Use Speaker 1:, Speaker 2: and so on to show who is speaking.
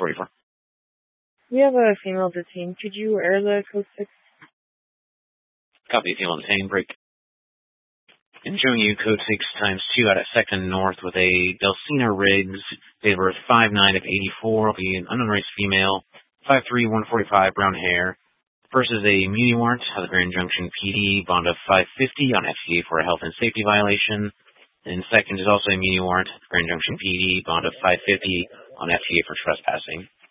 Speaker 1: 1044.
Speaker 2: We have a female detained. Could you air the code 6?
Speaker 1: Copy, female detained, break. And showing you code 6 times 2 out at 2nd North with a Delcina Riggs, date of birth 5/9 of 84, will be an unknown race female, 5'3", 145, brown hair. First is a immunity warrant of the Grand Junction PD, bond of $550 on FCA for a health and safety violation. And second is also a immunity warrant, Grand Junction PD, bond of $550 on FCA for trespassing.